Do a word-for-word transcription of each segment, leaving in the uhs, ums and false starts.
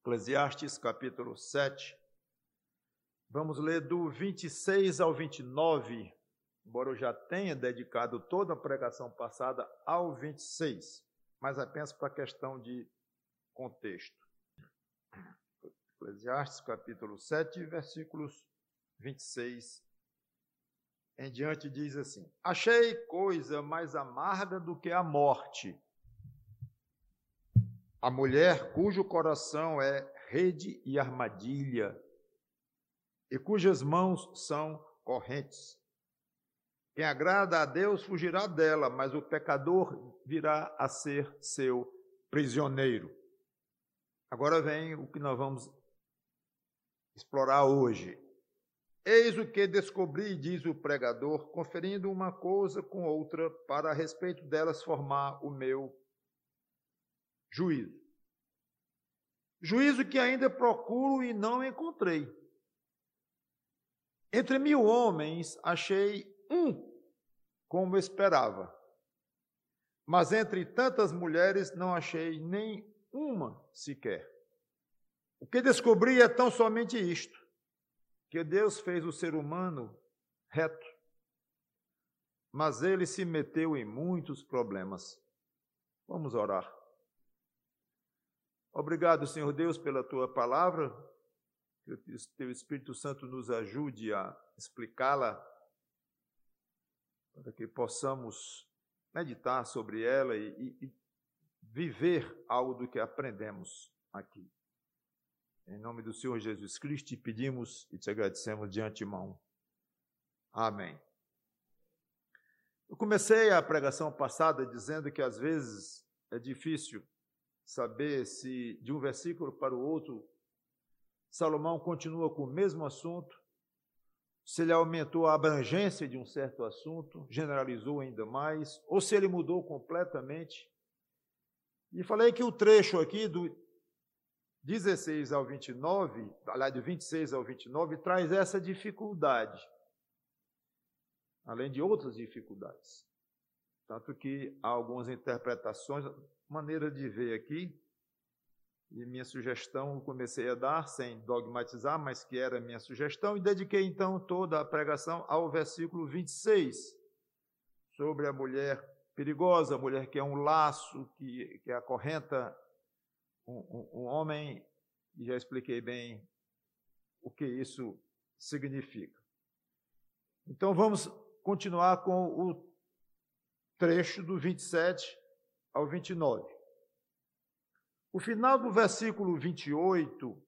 Eclesiastes, capítulo sete. Vamos ler do vinte e seis ao vinte e nove, embora eu já tenha dedicado toda a pregação passada ao vinte e seis, mas apenas para questão de contexto. Eclesiastes, capítulo sete, versículos vinte e seis em diante, diz assim: Achei coisa mais amarga do que a morte, a mulher cujo coração é rede e armadilha, e cujas mãos são correntes. Quem agrada a Deus fugirá dela, mas o pecador virá a ser seu prisioneiro. Agora vem o que nós vamos explorar hoje. Eis o que descobri, diz o pregador, conferindo uma coisa com outra, para a respeito delas formar o meu juízo. Juízo que ainda procuro e não encontrei. Entre mil homens achei um como esperava, mas entre tantas mulheres não achei nem uma sequer. O que descobri é tão somente isto, que Deus fez o ser humano reto, mas ele se meteu em muitos problemas. Vamos orar. Obrigado, Senhor Deus, pela Tua palavra, que o Teu Espírito Santo nos ajude a explicá-la, para que possamos meditar sobre ela e, e, e viver algo do que aprendemos aqui. Em nome do Senhor Jesus Cristo, te pedimos e te agradecemos de antemão. Amém. Eu comecei a pregação passada dizendo que às vezes é difícil saber se de um versículo para o outro Salomão continua com o mesmo assunto, se ele aumentou a abrangência de um certo assunto, generalizou ainda mais, ou se ele mudou completamente. E falei que o trecho aqui do dezesseis ao vinte e nove, aliás, do vinte e seis ao vinte e nove, traz essa dificuldade, além de outras dificuldades. Tanto que há algumas interpretações, maneira de ver aqui, e minha sugestão eu comecei a dar, sem dogmatizar, mas que era minha sugestão, e dediquei então toda a pregação ao versículo vinte e seis, sobre a mulher perigosa, a mulher que é um laço, que, que acorrenta um, um, um homem, e já expliquei bem o que isso significa. Então vamos continuar com o trecho do vinte e sete ao vinte e nove. O final do versículo vinte e oito,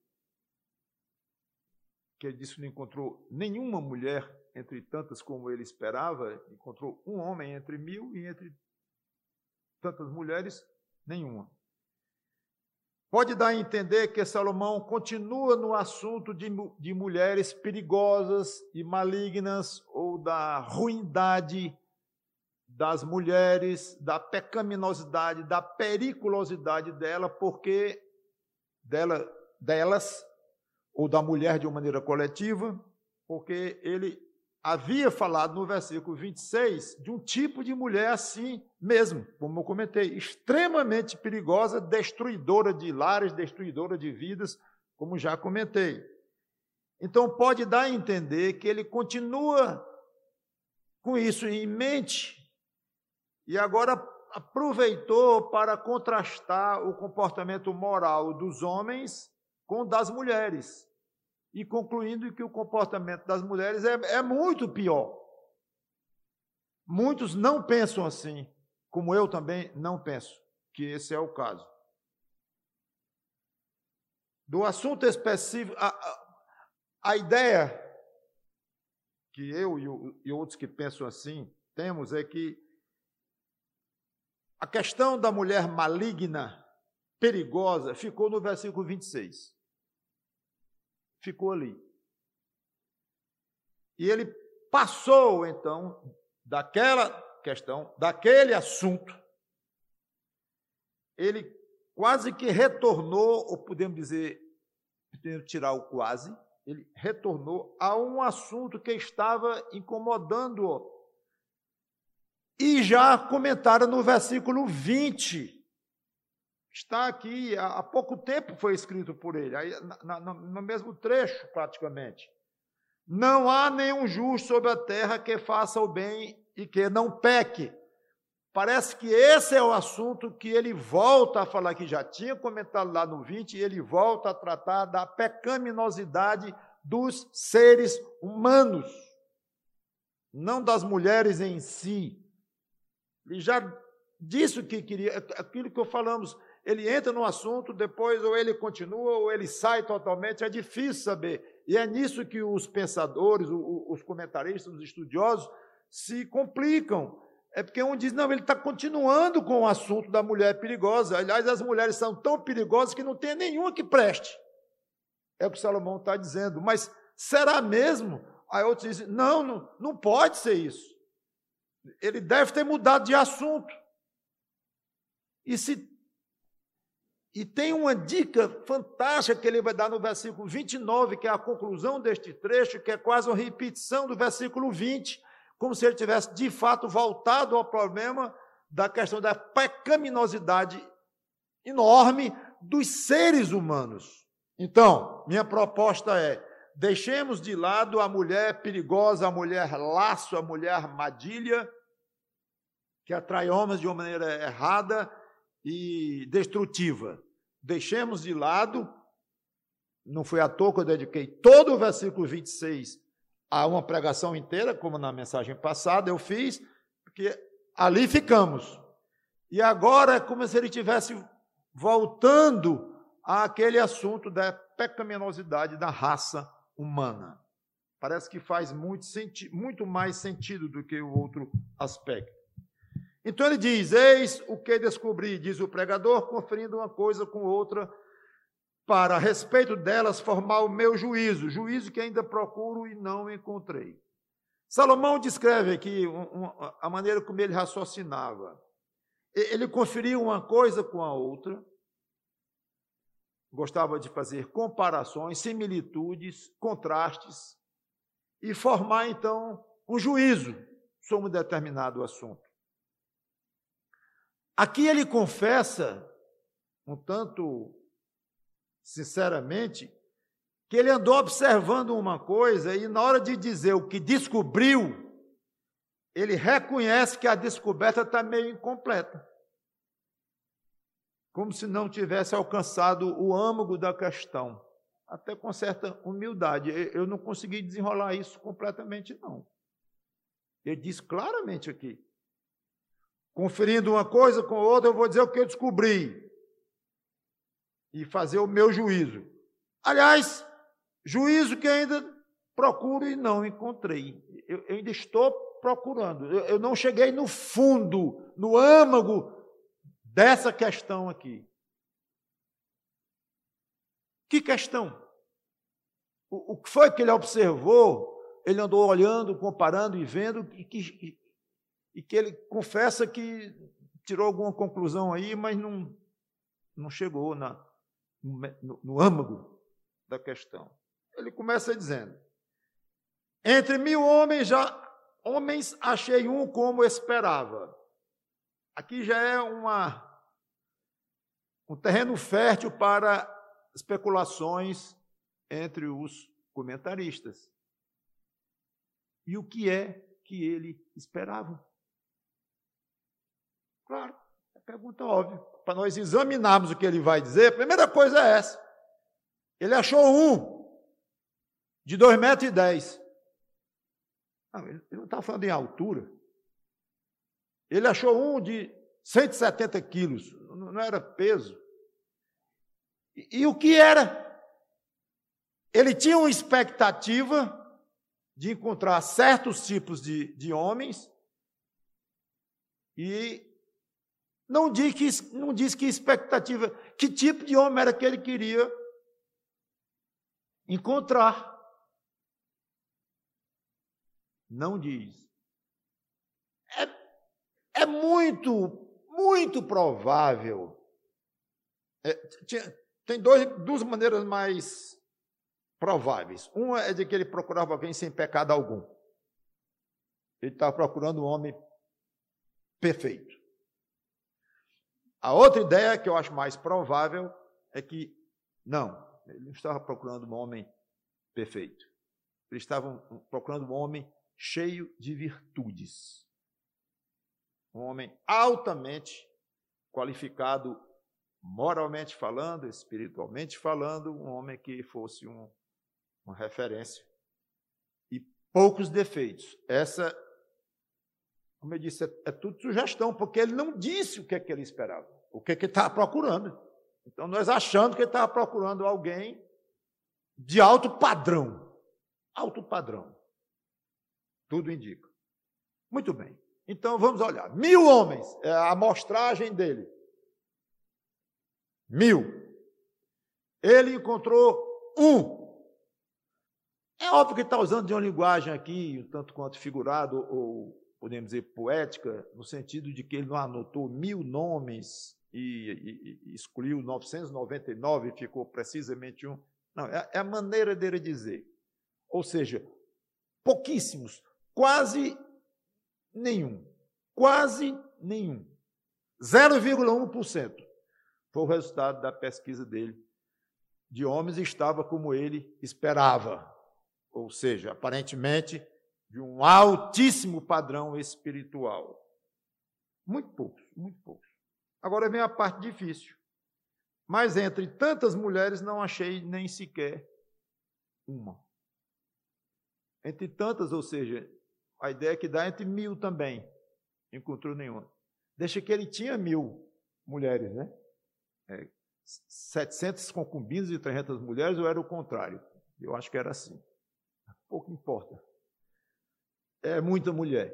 que ele disse que não encontrou nenhuma mulher entre tantas como ele esperava, encontrou um homem entre mil e entre tantas mulheres, nenhuma. Pode dar a entender que Salomão continua no assunto de, de mulheres perigosas e malignas, ou da ruindade das mulheres, da pecaminosidade, da periculosidade dela, porque dela, delas, ou da mulher de uma maneira coletiva, porque ele havia falado no versículo vinte e seis de um tipo de mulher assim mesmo, como eu comentei, extremamente perigosa, destruidora de lares, destruidora de vidas, como já comentei. Então pode dar a entender que ele continua com isso em mente, e agora aproveitou para contrastar o comportamento moral dos homens com o das mulheres, e concluindo que o comportamento das mulheres é, é muito pior. Muitos não pensam assim, como eu também não penso, que esse é o caso. Do assunto específico, a, a, a ideia que eu e, o, e outros que pensam assim temos é que a questão da mulher maligna, perigosa, ficou no versículo vinte e seis. Ficou ali. E ele passou, então, daquela questão, daquele assunto, ele quase que retornou, ou podemos dizer, podemos tirar o quase, ele retornou a um assunto que estava incomodando-o. E já comentaram no versículo vinte, Está aqui, há pouco tempo foi escrito por ele, aí, na, na, no mesmo trecho, praticamente. Não há nenhum justo sobre a terra que faça o bem e que não peque. Parece que esse é o assunto que ele volta a falar, que já tinha comentado lá no vinte, e ele volta a tratar da pecaminosidade dos seres humanos, não das mulheres em si. Ele já disse o que queria, aquilo que falamos. Ele entra no assunto, depois ou ele continua ou ele sai totalmente, é difícil saber. E é nisso que os pensadores, os comentaristas, os estudiosos se complicam. É porque um diz, não, ele está continuando com o assunto da mulher perigosa. Aliás, as mulheres são tão perigosas que não tem nenhuma que preste. É o que Salomão está dizendo. Mas será mesmo? Aí outros dizem, não, não, não pode ser isso. Ele deve ter mudado de assunto. E se E tem uma dica fantástica que ele vai dar no versículo vinte e nove, que é a conclusão deste trecho, que é quase uma repetição do versículo vinte, como se ele tivesse, de fato, voltado ao problema da questão da pecaminosidade enorme dos seres humanos. Então, minha proposta é, deixemos de lado a mulher perigosa, a mulher laço, a mulher armadilha, que atrai homens de uma maneira errada e destrutiva. Deixemos de lado, não foi à toa que eu dediquei todo o versículo vinte e seis a uma pregação inteira, como na mensagem passada eu fiz, porque ali ficamos. E agora é como se ele estivesse voltando àquele assunto da pecaminosidade da raça humana. Parece que faz muito, senti- muito mais sentido do que o outro aspecto. Então ele diz, eis o que descobri, diz o pregador, conferindo uma coisa com outra, para a respeito delas formar o meu juízo, juízo que ainda procuro e não encontrei. Salomão descreve aqui um, um, a maneira como ele raciocinava. Ele conferia uma coisa com a outra, gostava de fazer comparações, similitudes, contrastes, e formar, então, um juízo sobre um determinado assunto. Aqui ele confessa, um tanto sinceramente, que ele andou observando uma coisa e, na hora de dizer o que descobriu, ele reconhece que a descoberta está meio incompleta. Como se não tivesse alcançado o âmago da questão. Até com certa humildade. Eu não consegui desenrolar isso completamente, não. Ele diz claramente aqui. Conferindo uma coisa com outra, eu vou dizer o que eu descobri. E fazer o meu juízo. Aliás, juízo que ainda procuro e não encontrei. Eu, eu ainda estou procurando. Eu, eu não cheguei no fundo, no âmago dessa questão aqui. Que questão? O, o que foi que ele observou? Ele andou olhando, comparando e vendo, e que, e que ele confessa que tirou alguma conclusão aí, mas não, não chegou na, no, no âmago da questão. Ele começa dizendo, entre mil homens, já, homens achei um como esperava. Aqui já é uma, um terreno fértil para especulações entre os comentaristas. E o que é que ele esperava? Claro, é pergunta óbvia. Para nós examinarmos o que ele vai dizer, a primeira coisa é essa. Ele achou um de dois metros e dez. Não, ele não está falando em altura. Ele achou um de cento e setenta quilos, não era peso. E, e o que era? Ele tinha uma expectativa de encontrar certos tipos de, de homens e não diz, que, não diz que expectativa, que tipo de homem era que ele queria encontrar. Não diz. É, é muito, muito provável. É, tinha, tem dois, duas maneiras mais prováveis. Uma é de que ele procurava alguém sem pecado algum. Ele estava procurando um homem perfeito. A outra ideia, que eu acho mais provável, é que, não, ele não estava procurando um homem perfeito. Eles estavam procurando um homem cheio de virtudes. Um homem altamente qualificado, moralmente falando, espiritualmente falando, um homem que fosse um, uma referência. E poucos defeitos. Essa, como eu disse, é, é tudo sugestão, porque ele não disse o que, é que ele esperava, o que, é que ele estava procurando. Então, nós achando que ele estava procurando alguém de alto padrão. Alto padrão. Tudo indica. Muito bem. Então, vamos olhar. Mil homens, é a amostragem dele. Mil. Ele encontrou um. É óbvio que ele está usando de uma linguagem aqui, um tanto quanto figurado, ou podemos dizer poética, no sentido de que ele não anotou mil nomes e, e, e excluiu novecentos e noventa e nove e ficou precisamente um. Não, é, é a maneira dele dizer. Ou seja, pouquíssimos, quase nenhum, quase nenhum, zero vírgula um por cento foi o resultado da pesquisa dele. De homens estava como ele esperava, ou seja, aparentemente de um altíssimo padrão espiritual. Muito poucos, muito poucos. Agora vem a parte difícil. Mas entre tantas mulheres não achei nem sequer uma. Entre tantas, ou seja, a ideia é que dá entre mil também. Não encontrou nenhuma. Deixa que ele tinha mil mulheres, né? É, setecentas concubinas e trezentas mulheres, ou era o contrário? Eu acho que era assim. Pouco importa. É muita mulher.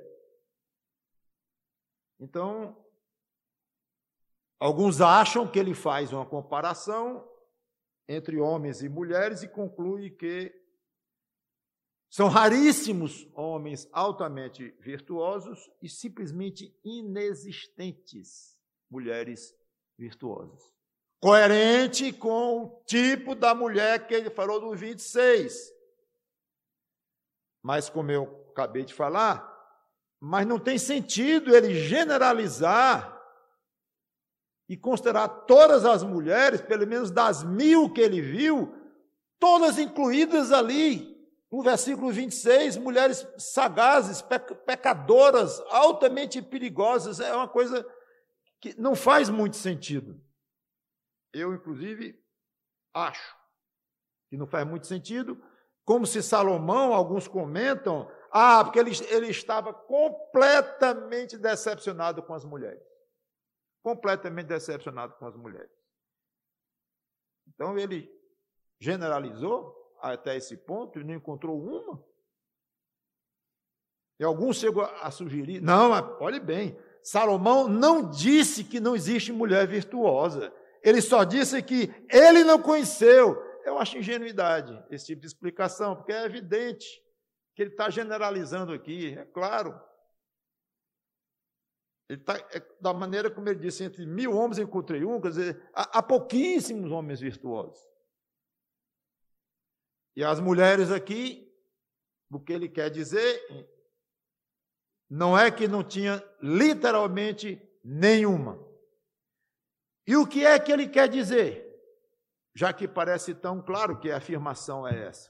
Então, alguns acham que ele faz uma comparação entre homens e mulheres e conclui que são raríssimos homens altamente virtuosos e simplesmente inexistentes mulheres virtuosas. Coerente com o tipo da mulher que ele falou no vinte e seis. Mas, como eu acabei de falar, mas não tem sentido ele generalizar e considerar todas as mulheres, pelo menos das mil que ele viu, todas incluídas ali. No versículo vinte e seis, mulheres sagazes, pecadoras, altamente perigosas, é uma coisa que não faz muito sentido. Eu, inclusive, acho que não faz muito sentido, como se Salomão, alguns comentam, ah, porque ele, ele estava completamente decepcionado com as mulheres. Completamente decepcionado com as mulheres. Então, ele generalizou até esse ponto e não encontrou uma. E alguns chegam a sugerir, não, olhe bem, Salomão não disse que não existe mulher virtuosa, ele só disse que ele não conheceu. Eu acho ingenuidade esse tipo de explicação, porque é evidente que ele está generalizando aqui, é claro. Ele tá, é, da maneira como ele disse, entre mil homens encontrei um, quer dizer, há, há pouquíssimos homens virtuosos. E as mulheres aqui, o que ele quer dizer, não é que não tinha literalmente nenhuma. E o que é que ele quer dizer? Já que parece tão claro que a afirmação é essa.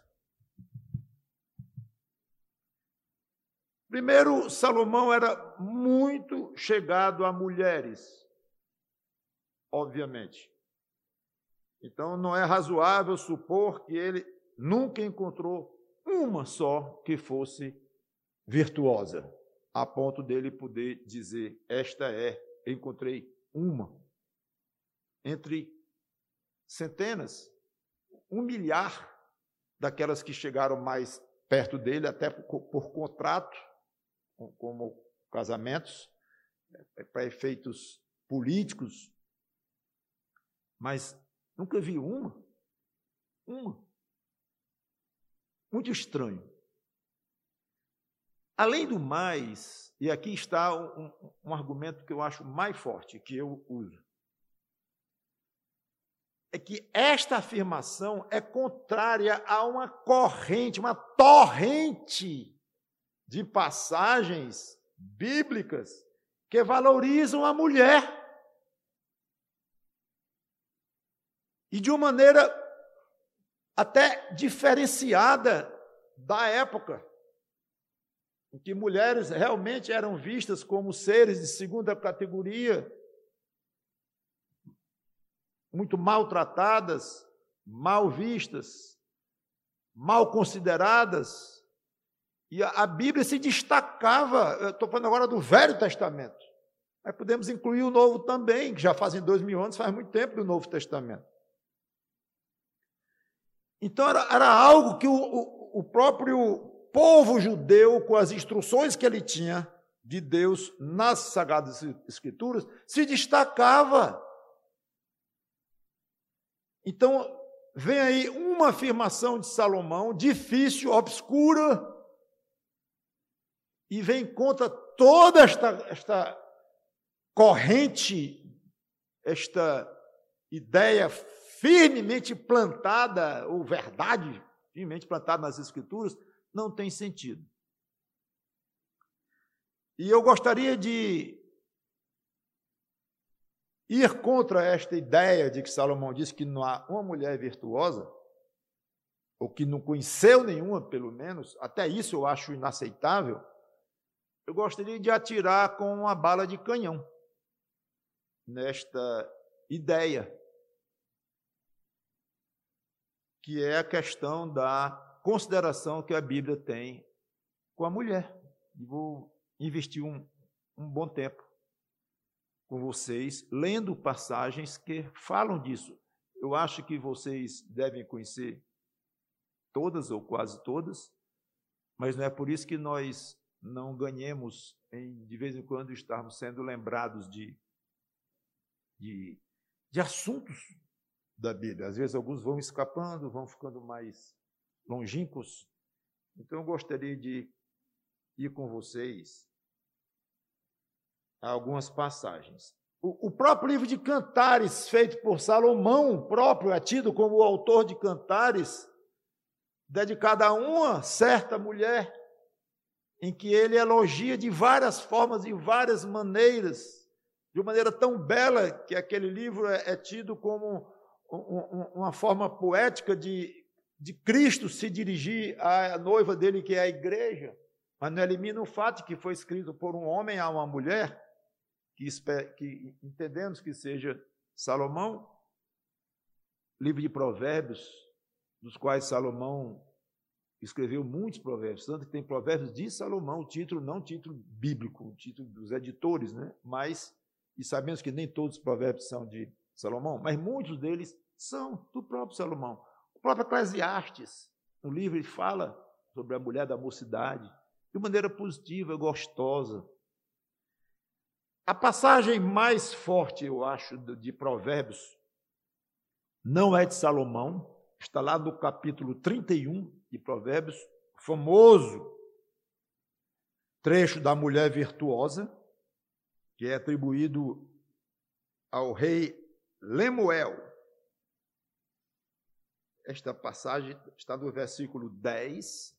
Primeiro, Salomão era muito chegado a mulheres, obviamente. Então, não é razoável supor que ele nunca encontrou uma só que fosse virtuosa, a ponto dele poder dizer, esta é, eu encontrei uma. Entre centenas, um milhar daquelas que chegaram mais perto dele, até por, por contrato, como casamentos, para efeitos políticos, mas nunca vi uma. Uma. Muito estranho. Além do mais, e aqui está um, um argumento que eu acho mais forte, que eu uso, é que esta afirmação é contrária a uma corrente, uma torrente de passagens bíblicas que valorizam a mulher. e de uma maneira até diferenciada da época, em que mulheres realmente eram vistas como seres de segunda categoria, muito maltratadas, mal vistas, mal consideradas. E a, a Bíblia se destacava, eu estou falando agora do Velho Testamento, mas podemos incluir o Novo também, que já fazem dois mil anos, faz muito tempo do Novo Testamento. Então era, era algo que o, o, o próprio povo judeu, com as instruções que ele tinha de Deus nas Sagradas Escrituras, se destacava. Então, vem aí uma afirmação de Salomão, difícil, obscura, e vem contra toda esta, esta corrente, esta ideia firmemente plantada, ou verdade firmemente plantada nas Escrituras, não tem sentido. E eu gostaria de ir contra esta ideia de que Salomão disse que não há uma mulher virtuosa, ou que não conheceu nenhuma, pelo menos, até isso eu acho inaceitável. Eu gostaria de atirar com uma bala de canhão nesta ideia, que é a questão da consideração que a Bíblia tem com a mulher. E vou investir um, um bom tempo com vocês, lendo passagens que falam disso. Eu acho que vocês devem conhecer todas ou quase todas, mas não é por isso que nós não ganhemos, em, de vez em quando, estarmos sendo lembrados de, de, de assuntos da Bíblia. Às vezes alguns vão escapando, vão ficando mais longínquos. Então eu gostaria de ir com vocês a algumas passagens. O, o próprio livro de Cantares, feito por Salomão próprio, é tido como o autor de Cantares, dedicado a uma certa mulher, em que ele elogia de várias formas e várias maneiras, de uma maneira tão bela que aquele livro é, é tido como um, um, uma forma poética de, de Cristo se dirigir à noiva dele, que é a igreja, mas não elimina o fato de que foi escrito por um homem a uma mulher, que, que entendemos que seja Salomão. Livro de Provérbios, dos quais Salomão escreveu muitos provérbios, tanto que tem provérbios de Salomão, título, não título bíblico, título dos editores, né? Mas, e sabemos que nem todos os provérbios são de Salomão, mas muitos deles são do próprio Salomão. O próprio Eclesiastes, no livro, ele fala sobre a mulher da mocidade, de maneira positiva, gostosa. A passagem mais forte, eu acho, de Provérbios, não é de Salomão, está lá no capítulo trinta e um de Provérbios, famoso trecho da mulher virtuosa, que é atribuído ao rei Lemuel. Esta passagem está no versículo dez.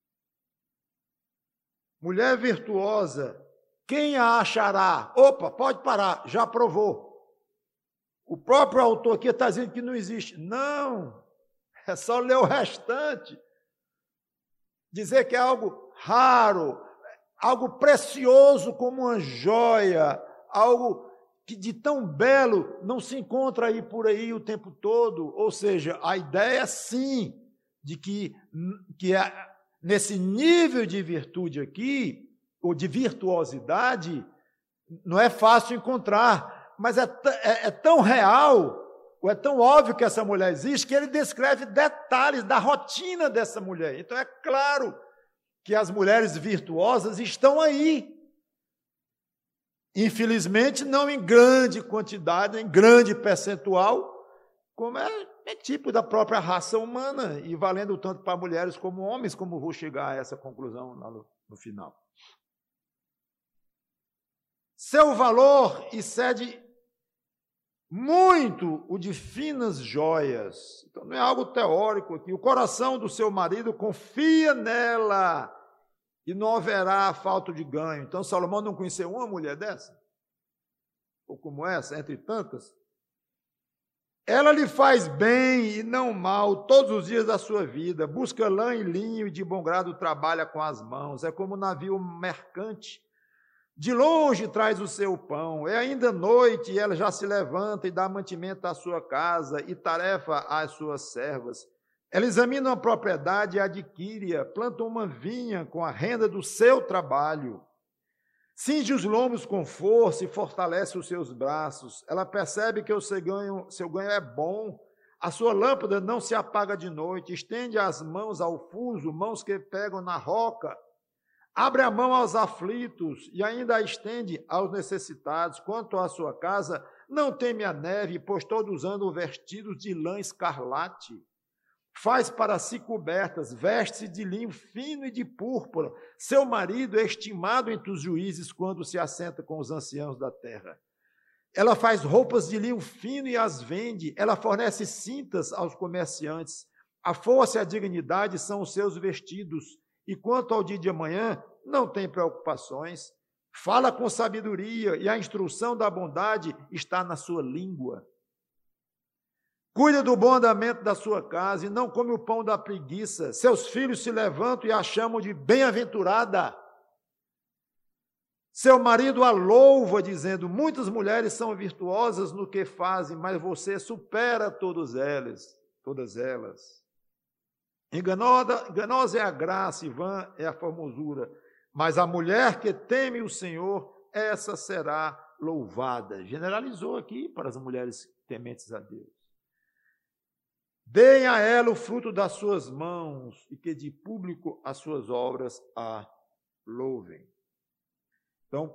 Mulher virtuosa, quem a achará? Opa, pode parar, já provou. O próprio autor aqui está dizendo que não existe. Não, é só ler o restante. Dizer que é algo raro, algo precioso como uma joia, algo que de tão belo não se encontra aí por aí o tempo todo. Ou seja, a ideia sim, de que, que é, nesse nível de virtude aqui, ou de virtuosidade, não é fácil encontrar, mas é, é, é tão real, ou é tão óbvio que essa mulher existe, que ele descreve detalhes da rotina dessa mulher. Então é claro que as mulheres virtuosas estão aí. Infelizmente, não em grande quantidade, em grande percentual, como é, é tipo da própria raça humana, e valendo tanto para mulheres como homens, como vou chegar a essa conclusão lá no, no final. Seu valor excede muito o de finas joias. Então, não é algo teórico aqui. O coração do seu marido confia nela e não haverá falta de ganho. Então, Salomão não conheceu uma mulher dessa? Ou como essa, entre tantas? Ela lhe faz bem e não mal todos os dias da sua vida. Busca lã e linho e de bom grado trabalha com as mãos. É como um navio mercante. De longe traz o seu pão. É ainda noite e ela já se levanta e dá mantimento à sua casa e tarefa às suas servas. Ela examina uma propriedade e adquire-a. Planta uma vinha com a renda do seu trabalho. Cinge os lombos com força e fortalece os seus braços. Ela percebe que o seu ganho, seu ganho é bom. A sua lâmpada não se apaga de noite. Estende as mãos ao fuso, mãos que pegam na roca. Abre a mão aos aflitos e ainda a estende aos necessitados. Quanto à sua casa, não teme a neve, pois todos andam vestidos de lã escarlate. Faz para si cobertas, veste-se de linho fino e de púrpura. Seu marido é estimado entre os juízes quando se assenta com os anciãos da terra. Ela faz roupas de linho fino e as vende. Ela fornece cintas aos comerciantes. A força e a dignidade são os seus vestidos. E quanto ao dia de amanhã, não tem preocupações. Fala com sabedoria e a instrução da bondade está na sua língua. Cuida do bom andamento da sua casa e não come o pão da preguiça. Seus filhos se levantam e a chamam de bem-aventurada. Seu marido a louva, dizendo: muitas mulheres são virtuosas no que fazem, mas você supera todas elas. Todas elas. Enganosa, enganosa é a graça e vã é a formosura, mas a mulher que teme o Senhor, essa será louvada. Generalizou aqui para as mulheres tementes a Deus. Deem a ela o fruto das suas mãos e que de público as suas obras a louvem. Então,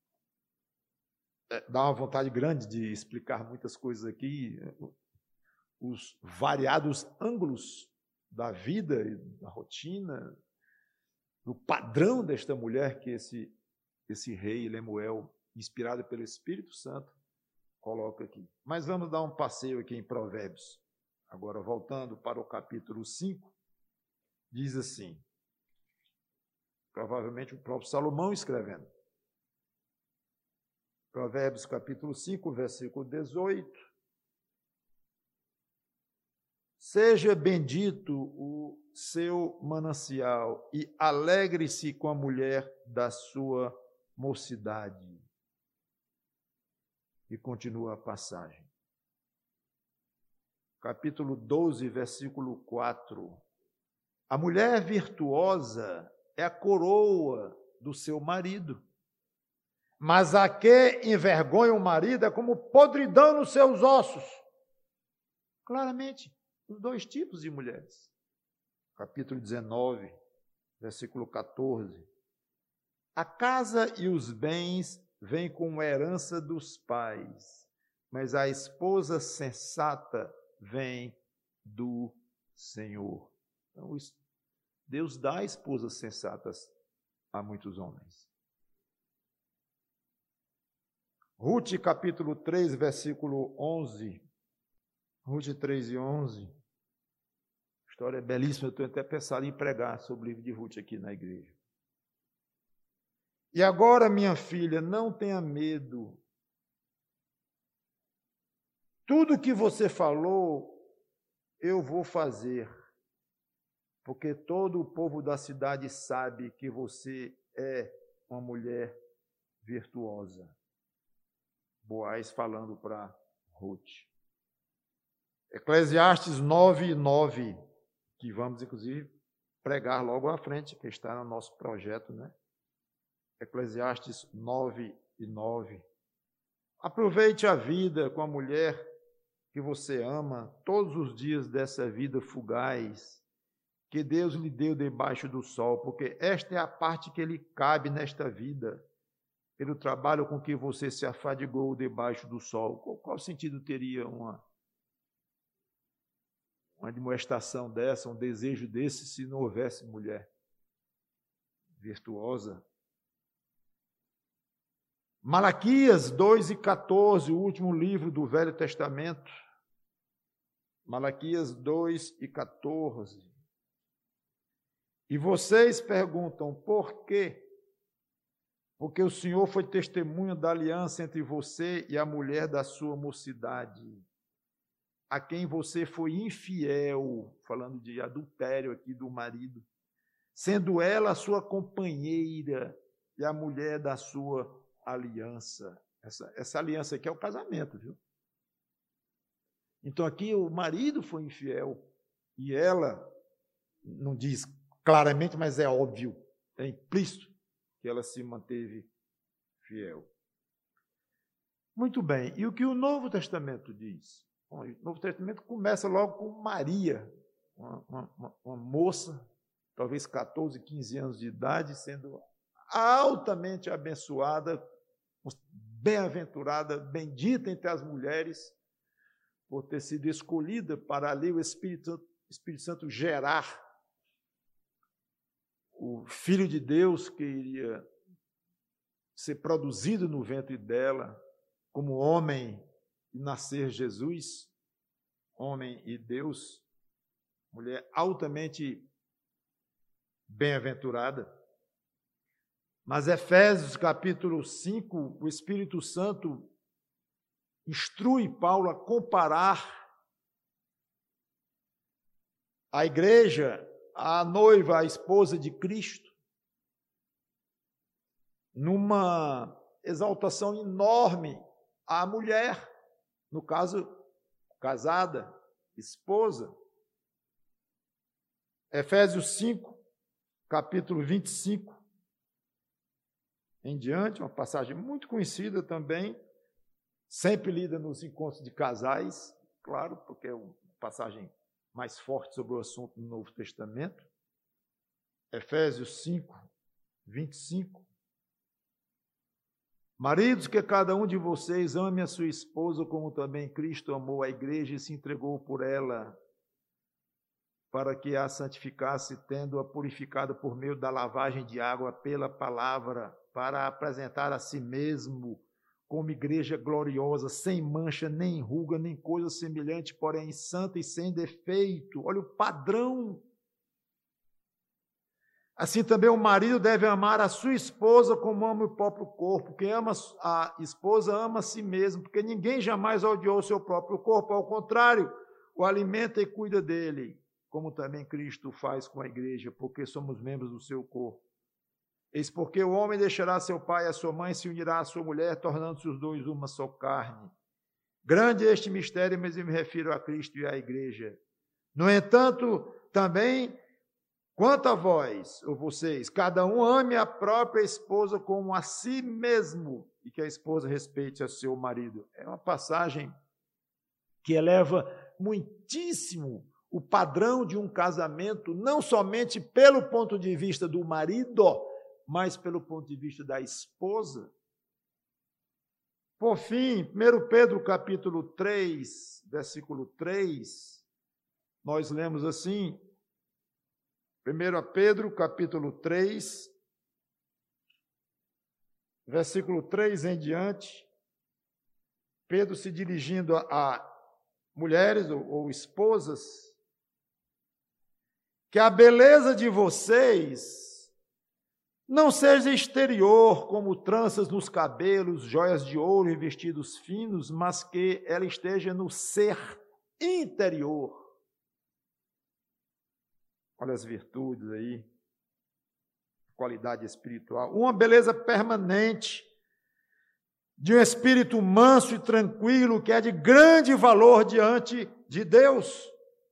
é, dá uma vontade grande de explicar muitas coisas aqui, os variados ângulos da vida e da rotina, do padrão desta mulher que esse, esse rei Lemuel, inspirado pelo Espírito Santo, coloca aqui. Mas vamos dar um passeio aqui em Provérbios. Agora, voltando para o capítulo cinco, diz assim, provavelmente o próprio Salomão escrevendo. Provérbios capítulo cinco, versículo dezoito. Seja bendito o seu manancial e alegre-se com a mulher da sua mocidade. E continua a passagem. Capítulo doze, versículo quatro. A mulher virtuosa é a coroa do seu marido, mas a que envergonha o marido é como podridão nos seus ossos. Claramente, os dois tipos de mulheres. Capítulo dezenove, versículo quatorze. A casa e os bens vêm como herança dos pais, mas a esposa sensata vem do Senhor. Então, Deus dá esposas sensatas a muitos homens. Rute, capítulo três, versículo onze. Rute três e onze. A história é belíssima, eu estou até pensando em pregar sobre o livro de Rute aqui na igreja. E agora, minha filha, não tenha medo. Tudo o que você falou, eu vou fazer, porque todo o povo da cidade sabe que você é uma mulher virtuosa. Boaz falando para Ruth. Eclesiastes nove, nove, que vamos, inclusive, pregar logo à frente, que está no nosso projeto, né? Eclesiastes nove e nove. Aproveite a vida com a mulher que você ama, todos os dias dessa vida fugaz, que Deus lhe deu debaixo do sol, porque esta é a parte que lhe cabe nesta vida, pelo trabalho com que você se afadigou debaixo do sol. Qual, qual sentido teria uma, uma admoestação dessa, um desejo desse, se não houvesse mulher virtuosa? Malaquias dois e quatorze, o último livro do Velho Testamento. Malaquias dois e quatorze. E vocês perguntam, por quê? Porque o Senhor foi testemunha da aliança entre você e a mulher da sua mocidade. a quem você foi infiel, falando de adultério aqui do marido, sendo ela a sua companheira e a mulher da sua aliança. Essa, essa aliança aqui é o casamento, viu? Então aqui o marido foi infiel e ela, não diz claramente, mas é óbvio, é implícito que ela se manteve fiel. Muito bem, e o que o Novo Testamento diz? Bom, o Novo Testamento começa logo com Maria, uma, uma, uma moça, talvez catorze, quinze anos de idade, sendo altamente abençoada, bem-aventurada, bendita entre as mulheres, por ter sido escolhida para ali o Espírito, Espírito Santo gerar o Filho de Deus que iria ser produzido no ventre dela, como homem, e nascer Jesus, homem e Deus, mulher altamente bem-aventurada. Mas Efésios capítulo cinco, o Espírito Santo instrui Paulo a comparar a igreja, a noiva, a esposa de Cristo, numa exaltação enorme à mulher, no caso, casada, esposa. Efésios cinco, capítulo vinte e cinco, em diante, uma passagem muito conhecida também, sempre lida nos encontros de casais, claro, porque é uma passagem mais forte sobre o assunto no Novo Testamento. Efésios cinco, vinte e cinco. Maridos, que cada um de vocês ame a sua esposa, como também Cristo amou a igreja e se entregou por ela, para que a santificasse, tendo-a purificado por meio da lavagem de água pela palavra, para apresentar a si mesmo como igreja gloriosa, sem mancha, nem ruga, nem coisa semelhante, porém santa e sem defeito. Olha o padrão. Assim também o marido deve amar a sua esposa como ama o próprio corpo. Quem ama a esposa ama a si mesmo, porque ninguém jamais odiou o seu próprio corpo. Ao contrário, o alimenta e cuida dele, como também Cristo faz com a igreja, porque somos membros do seu corpo. Eis porque o homem deixará seu pai e a sua mãe, se unirá à sua mulher, tornando-se os dois uma só carne. Grande é este mistério, mas eu me refiro a Cristo e à igreja. No entanto, também, quanto a vós, ou vocês, cada um ame a própria esposa como a si mesmo, e que a esposa respeite a seu marido. É uma passagem que eleva muitíssimo o padrão de um casamento, não somente pelo ponto de vista do marido, mas pelo ponto de vista da esposa. Por fim, primeiro Pedro capítulo três, versículo três, nós lemos assim, primeiro Pedro capítulo três, versículo três em diante, Pedro se dirigindo a, a mulheres ou, ou esposas, que a beleza de vocês não seja exterior, como tranças nos cabelos, joias de ouro e vestidos finos, mas que ela esteja no ser interior. Olha as virtudes aí, qualidade espiritual. Uma beleza permanente, de um espírito manso e tranquilo, que é de grande valor diante de Deus.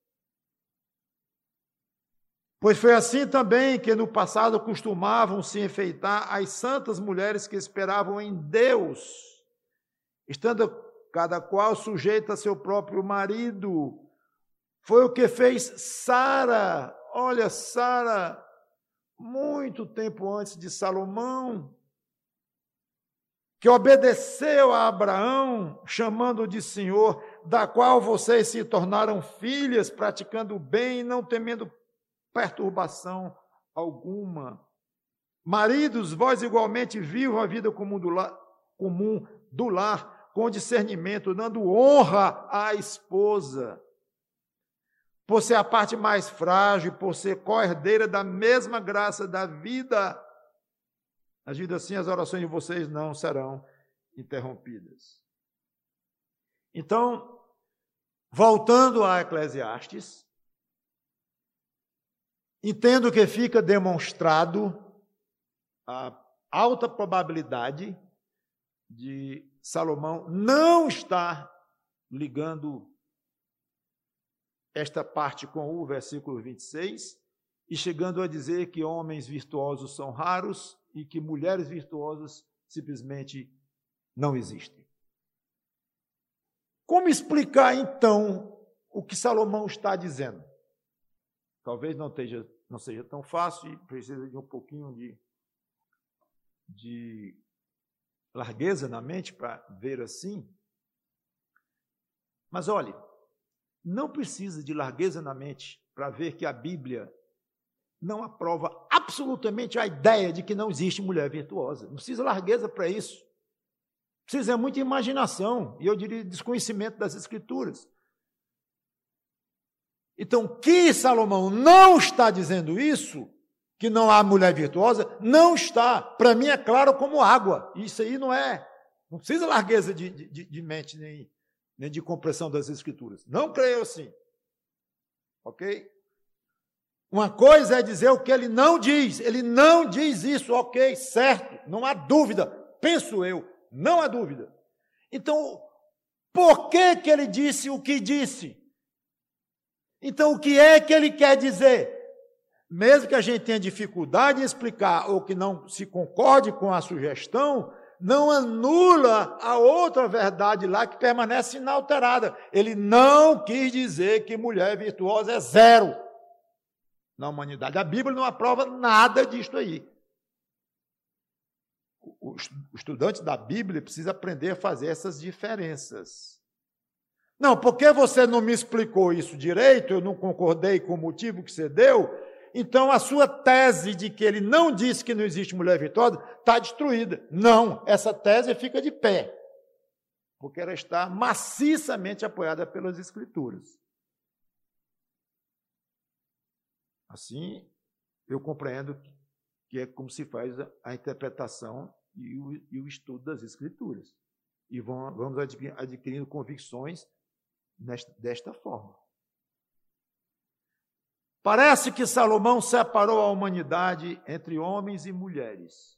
Pois foi assim também que no passado costumavam se enfeitar as santas mulheres que esperavam em Deus, estando cada qual sujeita a seu próprio marido. Foi o que fez Sara. Olha, Sara, muito tempo antes de Salomão, que obedeceu a Abraão, chamando de Senhor, da qual vocês se tornaram filhas, praticando o bem e não temendo perturbação alguma. Maridos, vós igualmente vivam a vida comum do lar, comum do lar com discernimento, dando honra à esposa, por ser a parte mais frágil, por ser co-herdeira da mesma graça da vida. Agindo assim, as orações de vocês não serão interrompidas. Então, voltando a Eclesiastes, entendo que fica demonstrado a alta probabilidade de Salomão não estar ligando esta parte com o versículo vinte e seis e chegando a dizer que homens virtuosos são raros e que mulheres virtuosas simplesmente não existem. Como explicar, então, o que Salomão está dizendo? Talvez não, esteja, não seja tão fácil e precisa de um pouquinho de, de largueza na mente para ver assim. Mas, olhe, não precisa de largueza na mente para ver que a Bíblia não aprova absolutamente a ideia de que não existe mulher virtuosa. Não precisa largueza para isso. Precisa muita imaginação, e eu diria desconhecimento das Escrituras. Então, que Salomão não está dizendo isso, que não há mulher virtuosa, não está. Para mim é claro como água. Isso aí não é. Não precisa largueza de, de, de mente nem, nem de compreensão das Escrituras. Não creio assim. Ok? Uma coisa é dizer o que ele não diz. Ele não diz isso, ok, certo. Não há dúvida, penso eu. Não há dúvida. Então, por que que ele disse o que disse? Então, o que é que ele quer dizer? Mesmo que a gente tenha dificuldade em explicar ou que não se concorde com a sugestão, não anula a outra verdade lá que permanece inalterada. Ele não quis dizer que mulher virtuosa é zero na humanidade. A Bíblia não aprova nada disto aí. O estudante da Bíblia precisa aprender a fazer essas diferenças. Não, porque você não me explicou isso direito, eu não concordei com o motivo que você deu, então a sua tese de que ele não disse que não existe mulher virtuosa está destruída. Não, essa tese fica de pé, porque ela está maciçamente apoiada pelas Escrituras. Assim, eu compreendo que é como se faz a interpretação e o, e o estudo das Escrituras. E vamos adquirindo convicções nesta, desta forma. Parece que Salomão separou a humanidade entre homens e mulheres.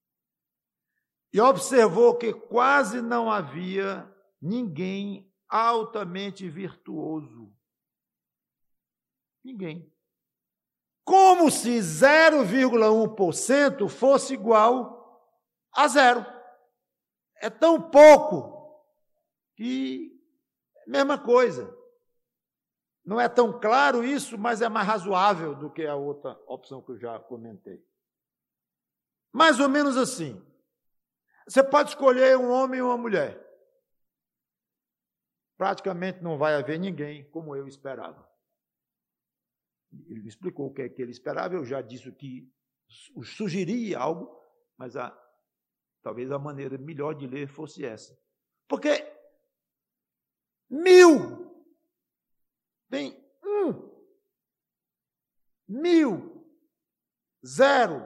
E observou que quase não havia ninguém altamente virtuoso. Ninguém. Como se zero vírgula um por cento fosse igual a zero. É tão pouco que é a mesma coisa. Não é tão claro isso, mas é mais razoável do que a outra opção que eu já comentei. Mais ou menos assim. Você pode escolher um homem ou uma mulher. Praticamente não vai haver ninguém como eu esperava. Ele me explicou o que é que ele esperava, eu já disse que sugeria algo, mas a, talvez a maneira melhor de ler fosse essa. Porque mil tem um, mil, zero,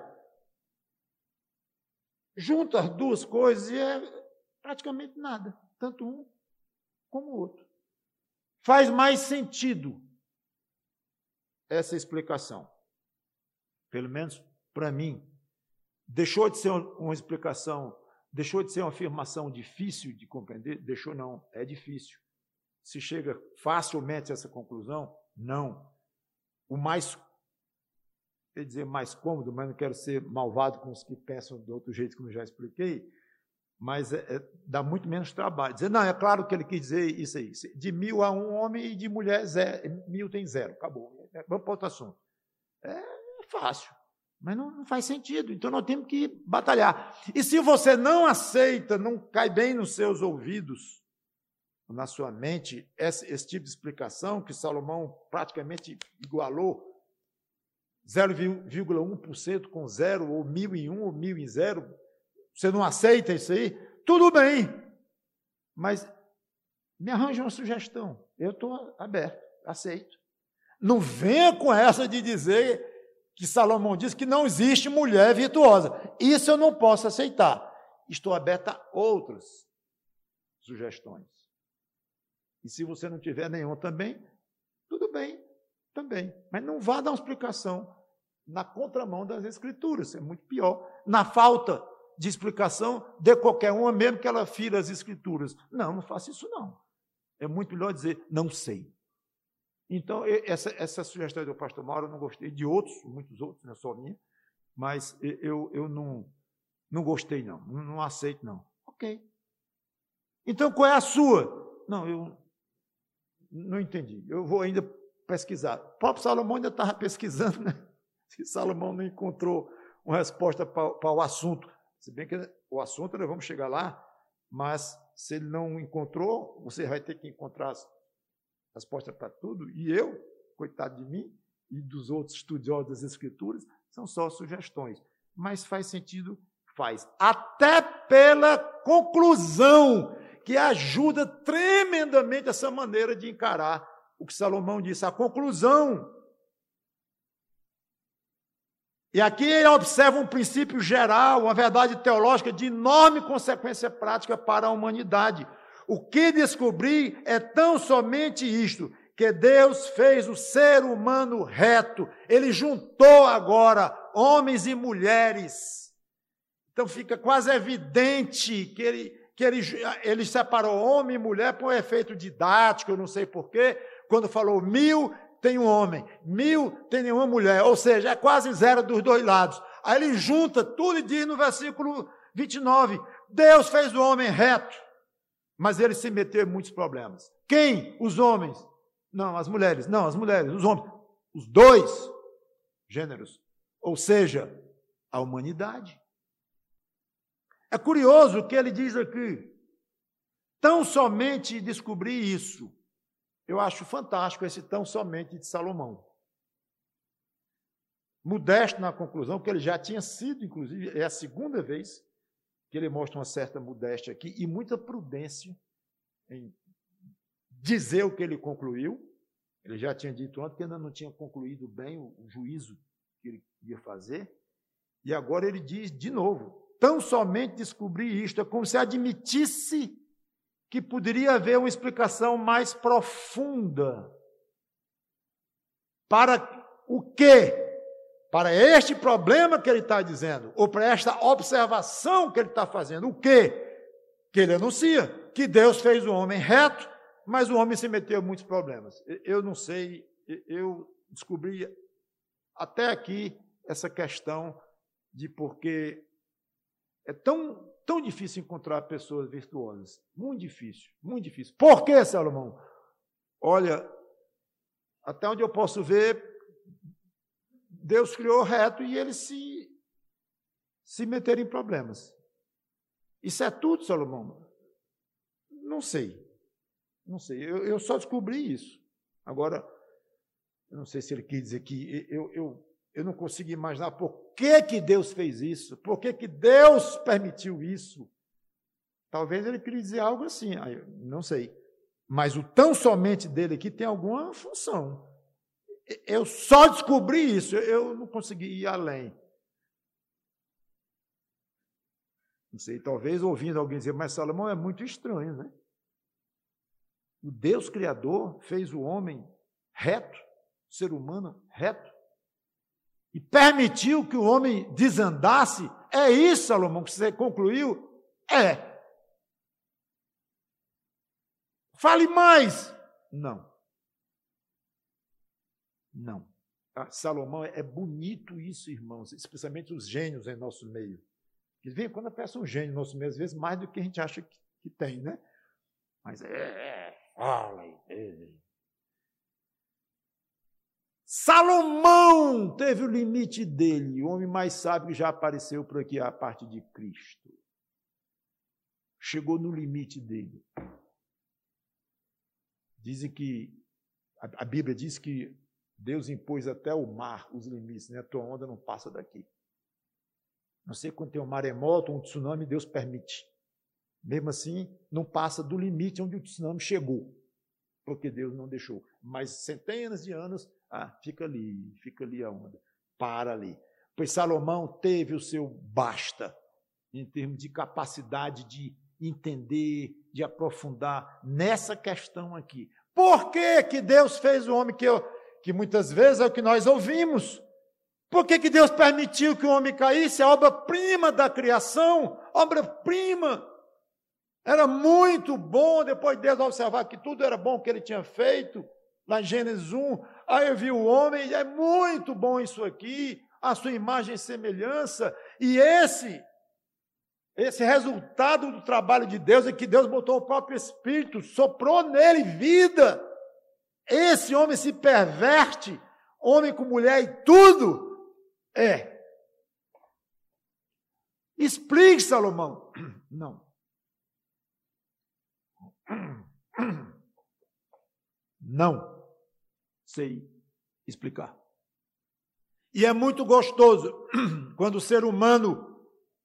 junta as duas coisas e é praticamente nada, tanto um como o outro. Faz mais sentido essa explicação, pelo menos para mim. Deixou de ser uma explicação, deixou de ser uma afirmação difícil de compreender? Deixou não, é difícil. Se chega facilmente a essa conclusão? Não. O mais, quer dizer, mais cômodo, mas não quero ser malvado com os que pensam de outro jeito, como eu já expliquei, mas é, é, dá muito menos trabalho. Dizer, não, é claro que ele quis dizer isso aí. De mil a um homem e de mulher, zero, mil tem zero, acabou. Vamos para outro assunto. É fácil, mas não, não faz sentido. Então, nós temos que batalhar. E se você não aceita, não cai bem nos seus ouvidos, na sua mente, esse, esse tipo de explicação que Salomão praticamente igualou zero vírgula um por cento com zero, ou mil em um, ou mil em zero, você não aceita isso aí? Tudo bem, mas me arranja uma sugestão. Eu estou aberto, aceito. Não venha com essa de dizer que Salomão diz que não existe mulher virtuosa. Isso eu não posso aceitar. Estou aberto a outras sugestões. E se você não tiver nenhum também, tudo bem, também. Mas não vá dar uma explicação na contramão das Escrituras, é muito pior. Na falta de explicação, dê qualquer uma, mesmo que ela fira as Escrituras. Não, não faça isso não. É muito melhor dizer, não sei. Então, essa, essa sugestão do pastor Mauro eu não gostei, de outros, muitos outros, não é só minha, mas eu, eu não, não gostei não, não, não aceito não. Ok. Então, qual é a sua? Não, eu não entendi. Eu vou ainda pesquisar. O próprio Salomão ainda estava pesquisando, né? Se Salomão não encontrou uma resposta para, para o assunto. Se bem que o assunto, nós vamos chegar lá, mas se ele não encontrou, você vai ter que encontrar as respostas para tudo. E eu, coitado de mim, e dos outros estudiosos das Escrituras, são só sugestões. Mas faz sentido? Faz. Até pela conclusão, que ajuda tremendamente essa maneira de encarar o que Salomão disse, a conclusão. E aqui ele observa um princípio geral, uma verdade teológica de enorme consequência prática para a humanidade. O que descobri é tão somente isto, que Deus fez o ser humano reto. Ele juntou agora homens e mulheres. Então fica quase evidente que ele, que ele, ele separou homem e mulher por um efeito didático, eu não sei porquê. Quando falou mil, tem um homem, mil tem nenhuma mulher, ou seja, é quase zero dos dois lados. Aí ele junta tudo e diz no versículo vinte e nove, Deus fez o homem reto, mas ele se meteu em muitos problemas. Quem? Os homens. Não, as mulheres. Não, as mulheres, os homens. Os dois gêneros. Ou seja, a humanidade. É curioso o que ele diz aqui. Tão somente descobri isso. Eu acho fantástico esse tão somente de Salomão. Modesto na conclusão, que ele já tinha sido, inclusive, é a segunda vez que ele mostra uma certa modéstia aqui e muita prudência em dizer o que ele concluiu. Ele já tinha dito antes que ainda não tinha concluído bem o, o juízo que ele ia fazer. E agora ele diz de novo, tão somente descobri isto, é como se admitisse que poderia haver uma explicação mais profunda. Para o quê? Para este problema que ele está dizendo, ou para esta observação que ele está fazendo. O quê? Que ele anuncia que Deus fez o homem reto, mas o homem se meteu em muitos problemas. Eu não sei, eu descobri até aqui essa questão de porque é tão, tão difícil encontrar pessoas virtuosas. Muito difícil, muito difícil. Por quê, Salomão? Olha, até onde eu posso ver, Deus criou reto e eles se, se meteram em problemas. Isso é tudo, Salomão? Não sei. Não sei. Eu, eu só descobri isso. Agora, eu não sei se ele quis dizer que eu, eu, eu não consigo imaginar por que, que Deus fez isso, por que, que Deus permitiu isso. Talvez ele queria dizer algo assim, não sei. Mas o tão somente dele aqui tem alguma função. Eu só descobri isso, eu não consegui ir além. Não sei, talvez ouvindo alguém dizer, mas Salomão é muito estranho, né? O Deus Criador fez o homem reto, o ser humano reto, e permitiu que o homem desandasse. É isso, Salomão, que você concluiu? É. Fale mais. Não. Não. Ah, Salomão, é bonito isso, irmãos, especialmente os gênios em nosso meio. De vez em quando aparece um gênio em nosso meio, às vezes mais do que a gente acha que, que tem, né? Mas é, fala é. Salomão teve o limite dele, o homem mais sábio que já apareceu por aqui a parte de Cristo. Chegou no limite dele. Dizem que, a, a Bíblia diz que Deus impôs até o mar os limites, né? A tua onda não passa daqui. Não sei quando tem um maremoto, um tsunami, Deus permite. Mesmo assim, não passa do limite onde o tsunami chegou, porque Deus não deixou. Mas centenas de anos, ah, fica ali, fica ali a onda, para ali. Pois Salomão teve o seu basta, em termos de capacidade de entender, de aprofundar nessa questão aqui. Por que que Deus fez o homem, que, eu, que muitas vezes é o que nós ouvimos? Por que que Deus permitiu que o homem caísse? A obra-prima da criação, obra-prima. Era muito bom, depois Deus observar que tudo era bom que ele tinha feito, lá em Gênesis um, aí eu vi o homem, e é muito bom isso aqui, a sua imagem e semelhança, e esse, esse resultado do trabalho de Deus é que Deus botou o próprio Espírito, soprou nele vida. Esse homem se perverte, homem com mulher e tudo, é. Explique, Salomão. Não. Não sei explicar. E é muito gostoso quando o ser humano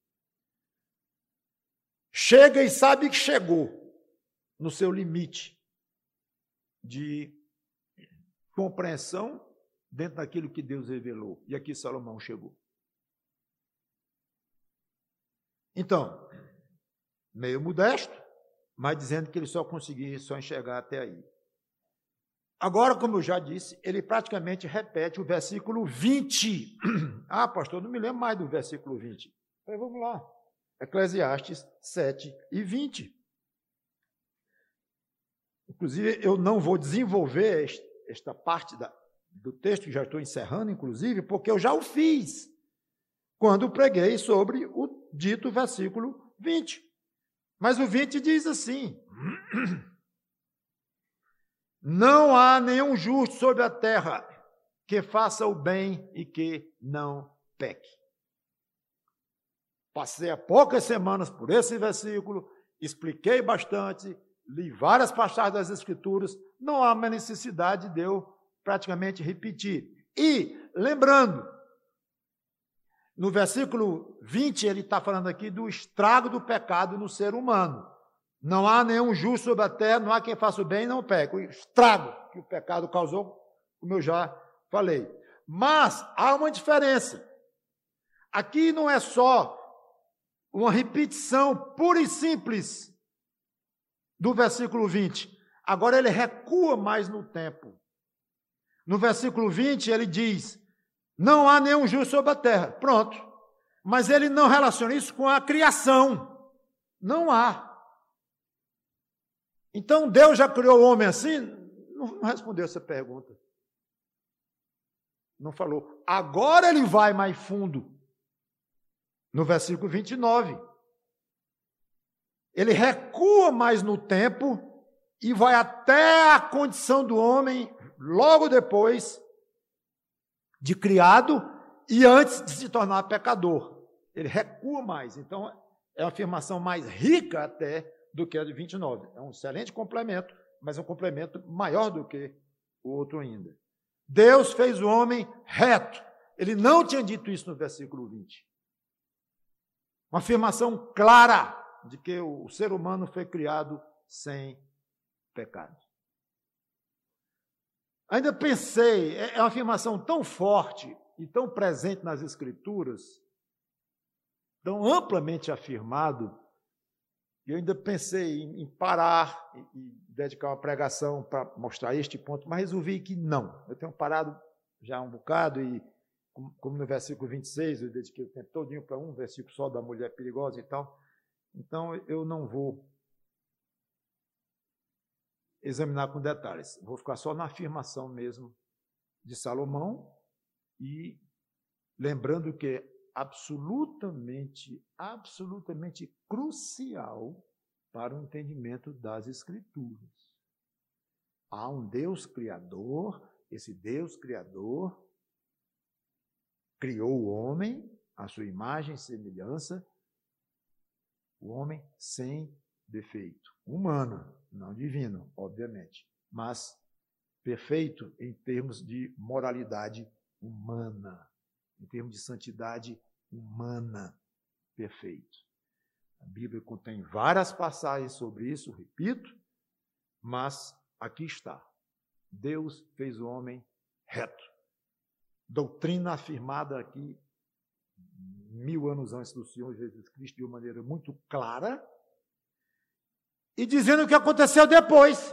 chega e sabe que chegou no seu limite de compreensão dentro daquilo que Deus revelou. E aqui Salomão chegou. Então, meio modesto, mas dizendo que ele só conseguia só enxergar até aí. Agora, como eu já disse, ele praticamente repete o versículo vinte. Ah, pastor, não me lembro mais do versículo vinte. Então, vamos lá. Eclesiastes sete e vinte. Inclusive, eu não vou desenvolver esta parte da, do texto, que já estou encerrando, inclusive, porque eu já o fiz quando preguei sobre o dito versículo vinte. Mas o vinte diz assim: não há nenhum justo sobre a terra que faça o bem e que não peque. Passei há poucas semanas por esse versículo, expliquei bastante, li várias passagens das Escrituras, não há mais necessidade de eu praticamente repetir. E, lembrando, no versículo vinte, ele está falando aqui do estrago do pecado no ser humano. Não há nenhum justo sobre a terra, não há quem faça o bem e não peque. O estrago que o pecado causou, como eu já falei. Mas há uma diferença. Aqui não é só uma repetição pura e simples do versículo vinte. Agora ele recua mais no tempo. No versículo vinte ele diz: não há nenhum justo sobre a terra. Pronto. Mas ele não relaciona isso com a criação. Não há. Então, Deus já criou o homem assim? Não respondeu essa pergunta. Não falou. Agora ele vai mais fundo. No versículo vinte e nove. Ele recua mais no tempo e vai até a condição do homem logo depois de criado e antes de se tornar pecador. Ele recua mais. Então, é uma afirmação mais rica até do que a de vinte e nove. É um excelente complemento, mas é um complemento maior do que o outro ainda. Deus fez o homem reto. Ele não tinha dito isso no versículo vinte. Uma afirmação clara de que o ser humano foi criado sem pecado. Ainda pensei, é uma afirmação tão forte e tão presente nas Escrituras, tão amplamente afirmado, eu ainda pensei em parar e dedicar uma pregação para mostrar este ponto, mas resolvi que não. Eu tenho parado já um bocado e, como no versículo vinte e seis, eu dediquei o tempo todinho para um versículo só da mulher perigosa e tal, então eu não vou examinar com detalhes. Vou ficar só na afirmação mesmo de Salomão e lembrando que é absolutamente, absolutamente crucial para o entendimento das Escrituras. Há um Deus Criador, esse Deus Criador criou o homem, a sua imagem e semelhança, o homem sem defeito. Humano, não divino, obviamente, mas perfeito em termos de moralidade humana, em termos de santidade humana, perfeito. A Bíblia contém várias passagens sobre isso, repito, mas aqui está. Deus fez o homem reto. Doutrina afirmada aqui mil anos antes do Senhor Jesus Cristo de uma maneira muito clara, e dizendo o que aconteceu depois.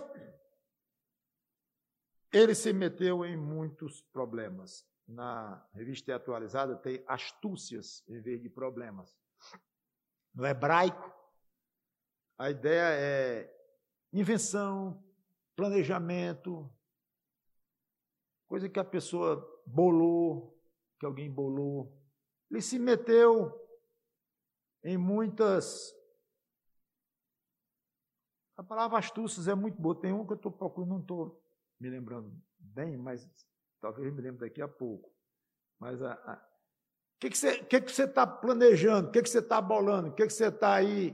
Ele se meteu em muitos problemas. Na revista atualizada tem astúcias em vez de problemas. No hebraico, a ideia é invenção, planejamento, coisa que a pessoa bolou, que alguém bolou. Ele se meteu em muitas... A palavra astúcias é muito boa. Tem um que eu estou procurando, não estou me lembrando bem, mas talvez me lembre daqui a pouco. Mas a, a... o que, que você que que você está planejando? O que, que você está bolando? O que, que você está aí?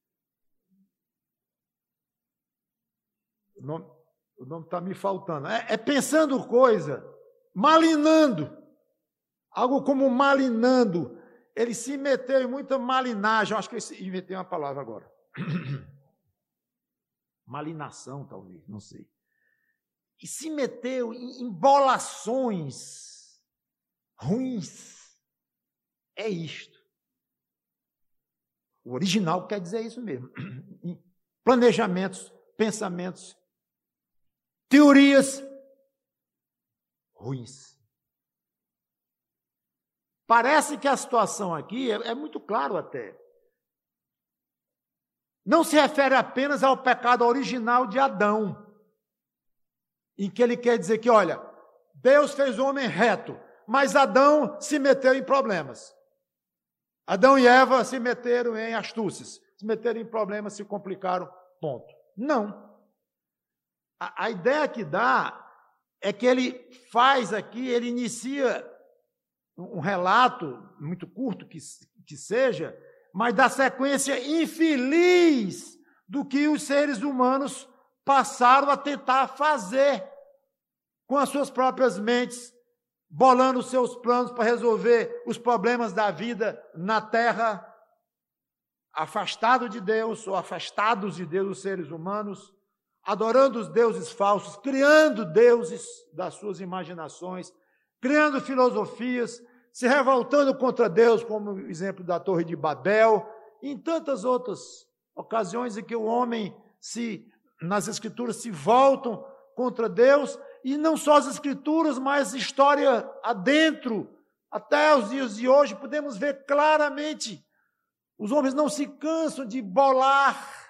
O nome, o nome está me faltando. É, é pensando coisa, malinando. Algo como malinando. Ele se meteu em muita malinagem. Acho que eu inventei uma palavra agora. Malinação, talvez, não sei. E se meteu em embolações ruins. É isto. O original quer dizer isso mesmo. Planejamentos, pensamentos, teorias ruins. Parece que a situação aqui é, é muito claro até. Não se refere apenas ao pecado original de Adão, em que ele quer dizer que, olha, Deus fez o homem reto, mas Adão se meteu em problemas. Adão e Eva se meteram em astúcias, se meteram em problemas, se complicaram, ponto. Não. A, a ideia que dá é que ele faz aqui, ele inicia um relato, muito curto que, que seja, mas da sequência infeliz do que os seres humanos passaram a tentar fazer com as suas próprias mentes, bolando os seus planos para resolver os problemas da vida na Terra, afastado de Deus, ou afastados de Deus, os seres humanos, adorando os deuses falsos, criando deuses das suas imaginações, criando filosofias, se revoltando contra Deus, como o exemplo da Torre de Babel, e em tantas outras ocasiões em que o homem, se nas Escrituras, se voltam contra Deus, e não só as Escrituras, mas história adentro, até os dias de hoje, podemos ver claramente, os homens não se cansam de bolar,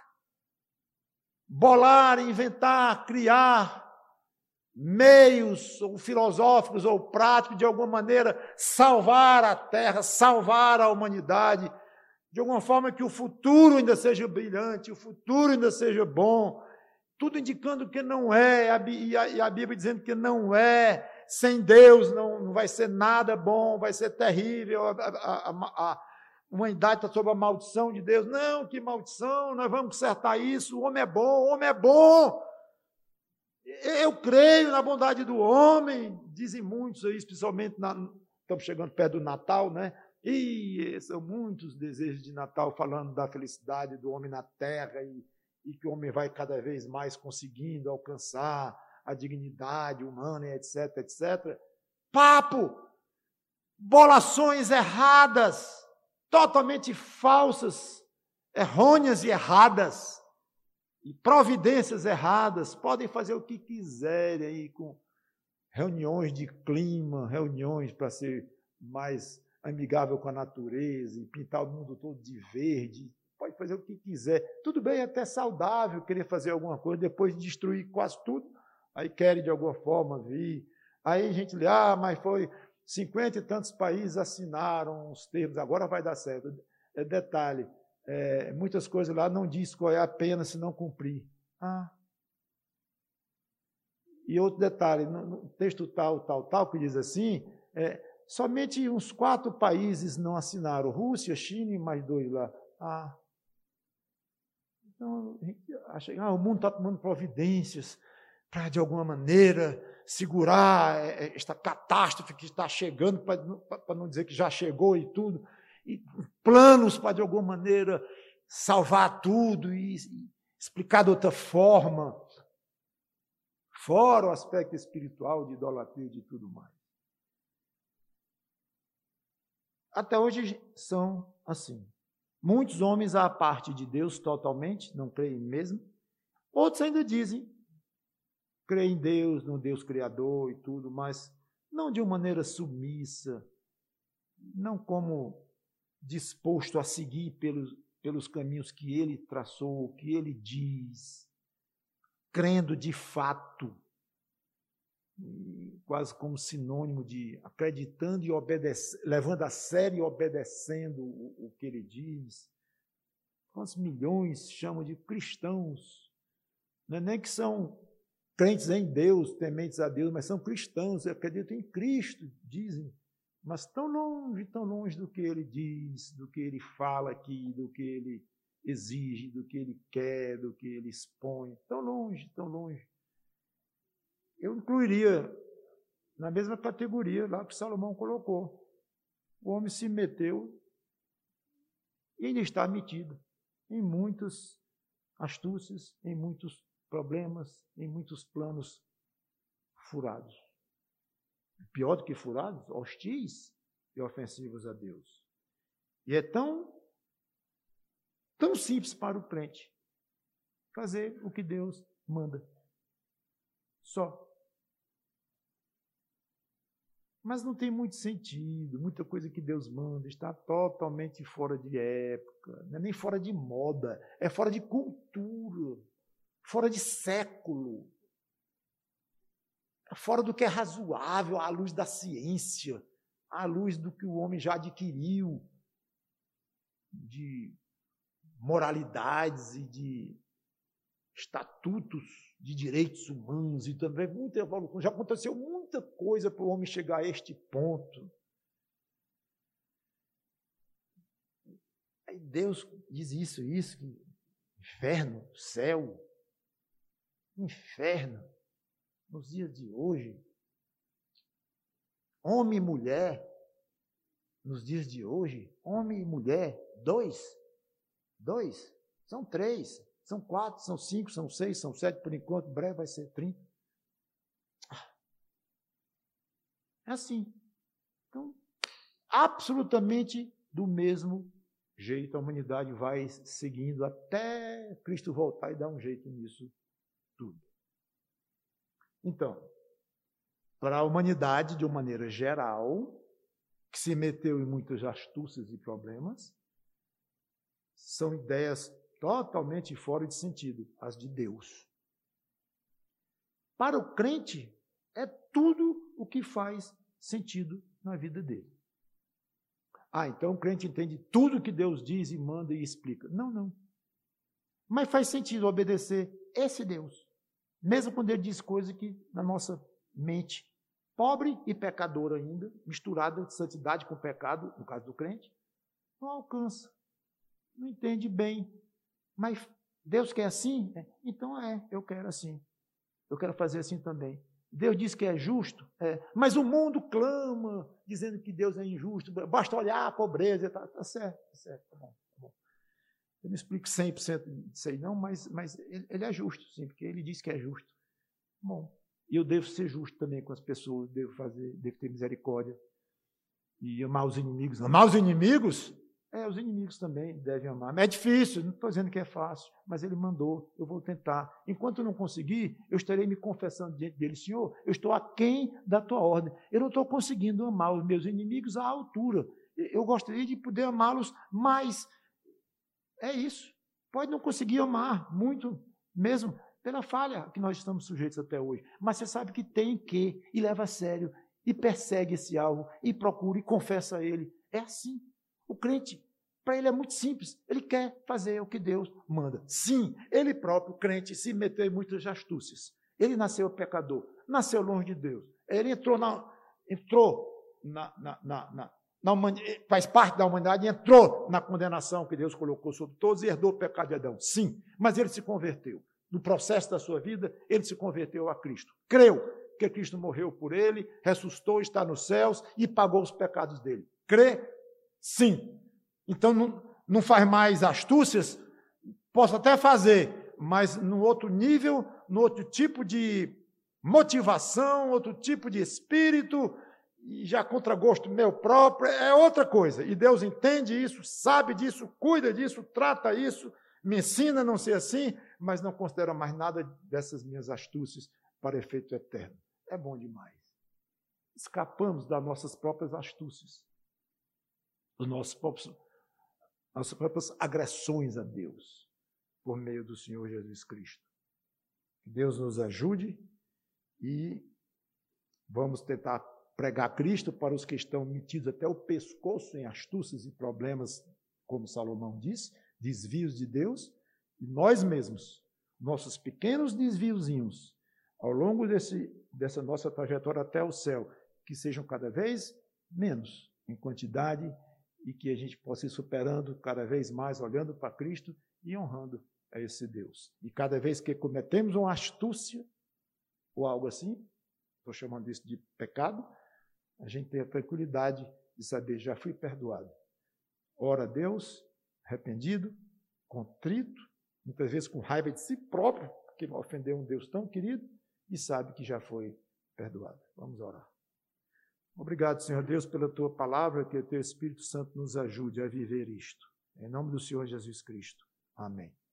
bolar, inventar, criar meios ou filosóficos ou práticos, de alguma maneira, salvar a terra, salvar a humanidade, de alguma forma que o futuro ainda seja brilhante, o futuro ainda seja bom, tudo indicando que não é, e a, e a Bíblia dizendo que não é, sem Deus não, não vai ser nada bom, vai ser terrível, a, a, a, a humanidade está sob a maldição de Deus. Não, que maldição, nós vamos consertar isso, o homem é bom, o homem é bom. Eu creio na bondade do homem, dizem muitos aí, especialmente, na, estamos chegando perto do Natal, né? E são muitos desejos de Natal falando da felicidade do homem na terra e, e que o homem vai cada vez mais conseguindo alcançar a dignidade humana, etc, etcétera. Papo! Bolações erradas, totalmente falsas, errôneas e erradas. E providências erradas, podem fazer o que quiserem aí com reuniões de clima, reuniões para ser mais amigável com a natureza e pintar o mundo todo de verde, pode fazer o que quiser. Tudo bem, é até saudável querer fazer alguma coisa, depois de destruir quase tudo, aí querem de alguma forma vir. Aí a gente lê, ah, mas foi cinquenta e tantos países assinaram os termos, agora vai dar certo. É, detalhe, É, muitas coisas lá não diz qual é a pena se não cumprir. Ah. E outro detalhe, no, no texto tal, tal, tal, que diz assim, é, somente uns quatro países não assinaram, Rússia, China e mais dois lá. Ah. Então, a gente acha que ah, o mundo está tomando providências para, de alguma maneira, segurar esta catástrofe que está chegando, para não dizer que já chegou e tudo. E planos para, de alguma maneira, salvar tudo e explicar de outra forma, fora o aspecto espiritual de idolatria e de tudo mais. Até hoje são assim. Muitos homens à parte de Deus totalmente, não creem mesmo. Outros ainda dizem, creem em Deus, no Deus Criador e tudo, mas não de uma maneira submissa, não como disposto a seguir pelos, pelos caminhos que Ele traçou, que Ele diz, crendo de fato, quase como sinônimo de acreditando e obedecendo, levando a sério e obedecendo o, o que Ele diz. Quantos milhões chamam de cristãos? Não é nem que são crentes em Deus, tementes a Deus, mas são cristãos, acreditam em Cristo, dizem, mas tão longe, tão longe do que Ele diz, do que Ele fala aqui, do que Ele exige, do que Ele quer, do que Ele expõe, tão longe, tão longe. Eu incluiria na mesma categoria lá que Salomão colocou. O homem se meteu e ainda está metido em muitas astúcias, em muitos problemas, em muitos planos furados. Pior do que furados, hostis e ofensivos a Deus. E é tão, tão simples para o crente fazer o que Deus manda. Só. Mas não tem muito sentido, muita coisa que Deus manda está totalmente fora de época, não é nem fora de moda, é fora de cultura, fora de século, fora do que é razoável à luz da ciência, à luz do que o homem já adquiriu, de moralidades e de estatutos de direitos humanos e também muita evolução. Já aconteceu muita coisa para o homem chegar a este ponto. Aí Deus diz isso, isso, que inferno, céu, inferno, nos dias de hoje. Homem e mulher, nos dias de hoje, homem e mulher, dois, dois, são três. São quatro, são cinco, são seis, são sete, por enquanto, breve vai ser trinta. É assim. Então, absolutamente do mesmo jeito, a humanidade vai seguindo até Cristo voltar e dar um jeito nisso tudo. Então, para a humanidade, de uma maneira geral, que se meteu em muitas astúcias e problemas, são ideias totalmente fora de sentido, as de Deus. Para o crente, é tudo o que faz sentido na vida dele. Ah, então o crente entende tudo que Deus diz e manda e explica. Não, não. Mas faz sentido obedecer esse Deus, mesmo quando ele diz coisas que na nossa mente, pobre e pecadora ainda, misturada de santidade com pecado, no caso do crente, não alcança, não entende bem. Mas Deus quer assim? Então é, eu quero assim. Eu quero fazer assim também. Deus diz que é justo, é, mas o mundo clama, dizendo que Deus é injusto, basta olhar a pobreza, está tá certo, tá certo, tá bom, tá bom. Eu não explico cem por cento disso aí não, mas, mas ele, ele é justo, sim, porque ele diz que é justo. Bom, e eu devo ser justo também com as pessoas, devo fazer, devo ter misericórdia e amar os inimigos. Amar os inimigos? É, os inimigos também devem amar. É difícil, não estou dizendo que é fácil, mas ele mandou, eu vou tentar. Enquanto eu não conseguir, eu estarei me confessando diante dele, Senhor, eu estou aquém da tua ordem. Eu não estou conseguindo amar os meus inimigos à altura. Eu gostaria de poder amá-los, mas é isso. Pode não conseguir amar muito, mesmo pela falha que nós estamos sujeitos até hoje. Mas você sabe que tem que, e leva a sério, e persegue esse alvo, e procura, e confessa a ele. É assim. O crente, para ele é muito simples, ele quer fazer o que Deus manda. Sim, ele próprio, crente, se meteu em muitas astúcias. Ele nasceu pecador, nasceu longe de Deus. Ele entrou na, entrou na, na, na, na, na humanidade, faz parte da humanidade, entrou na condenação que Deus colocou sobre todos e herdou o pecado de Adão. Sim, mas ele se converteu. No processo da sua vida, ele se converteu a Cristo. Creu que Cristo morreu por ele, ressuscitou, está nos céus e pagou os pecados dele. Crê? Sim. Então, não, não faz mais astúcias? Posso até fazer, mas no outro nível, no outro tipo de motivação, outro tipo de espírito, e já contra gosto meu próprio, é outra coisa. E Deus entende isso, sabe disso, cuida disso, trata isso, me ensina a não ser assim, mas não considera mais nada dessas minhas astúcias para efeito eterno. É bom demais. Escapamos das nossas próprias astúcias, dos nossos próprios, nossas próprias agressões a Deus, por meio do Senhor Jesus Cristo. Que Deus nos ajude e vamos tentar pregar Cristo para os que estão metidos até o pescoço em astúcias e problemas, como Salomão diz, desvios de Deus, e nós mesmos, nossos pequenos desviozinhos, ao longo desse, dessa nossa trajetória até o céu, que sejam cada vez menos em quantidade e que a gente possa ir superando cada vez mais, olhando para Cristo e honrando a esse Deus. E cada vez que cometemos uma astúcia ou algo assim, estou chamando isso de pecado, a gente tem a tranquilidade de saber, já fui perdoado. Ora a Deus, arrependido, contrito, muitas vezes com raiva de si próprio, porque ofendeu um Deus tão querido, e sabe que já foi perdoado. Vamos orar. Obrigado, Senhor Deus, pela Tua palavra, que o Teu Espírito Santo nos ajude a viver isto. Em nome do Senhor Jesus Cristo. Amém.